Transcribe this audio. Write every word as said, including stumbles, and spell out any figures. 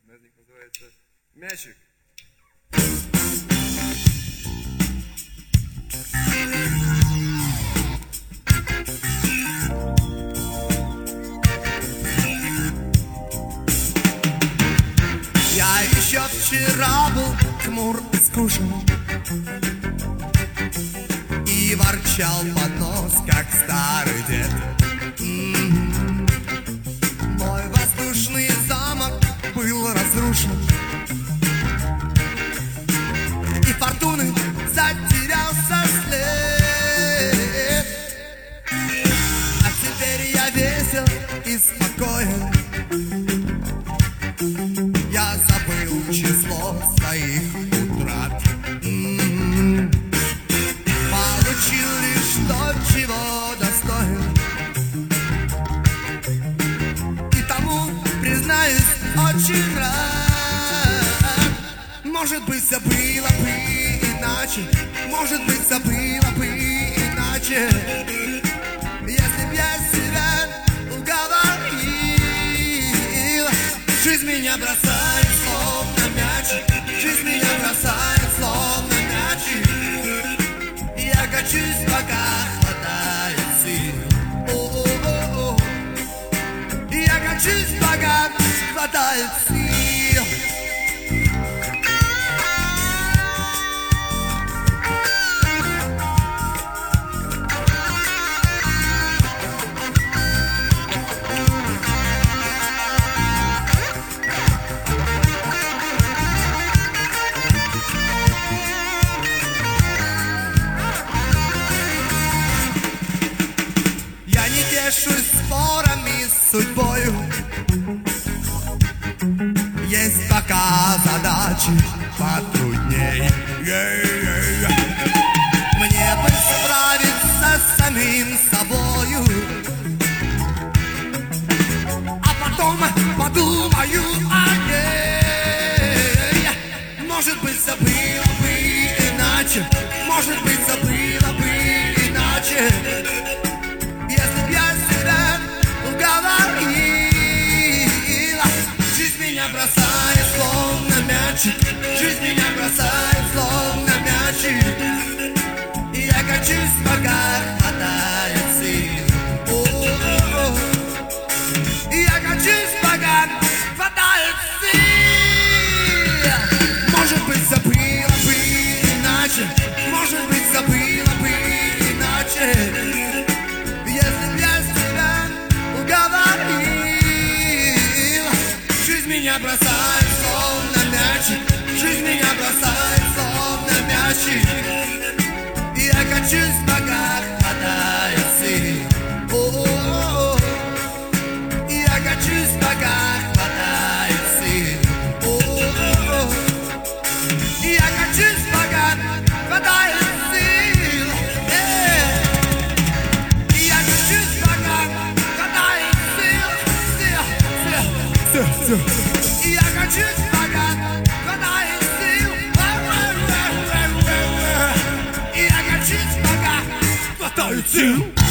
Одна из них называется «Мячик». Я еще вчера был хмур и скучен и ворчал под нос, как старый дед. М-м-м. Мой воздушный замок был разрушен, и фортуны затерялся след. А теперь я весел и спокоен, я забыл число своих утрат. М-м-м. Получил лишь то, чего достоин, и тому, признаюсь, очень рад. Может быть, все было бы иначе, может быть, все было бы иначе, если б я себя уговорил. Жизнь меня бросает словно мячик, жизнь меня бросает словно мячик. Я качусь, пока хватает сил. О-о-о-о. Я качусь, пока хватает сил. Тешусь спорами с судьбою, есть пока задачи потрудней. Yeah-yeah-yeah. Мне бы справиться с самим собою, а потом подумаю о ней. Может быть, все было бы иначе, может быть, все было бы иначе, если б я себя уговорила. Жизнь меня бросает словно мячик, жизнь меня бросает словно мячик. И я качусь, пока хватает сил. О-о-о. И я качусь, пока хватает сил. Может быть, все было бы иначе, может быть, все было бы иначе, если б я себя уговорил. Жизнь меня бросает словно мячик, жизнь меня бросает словно мячик. И я качусь, пока хватает сил. О-о-о. И я качусь, пока хватает сил. О-о-о. И я качусь, пока хватает сил. Yeah. И я качусь, пока хватает сил. И я качусь, пока хватает сил.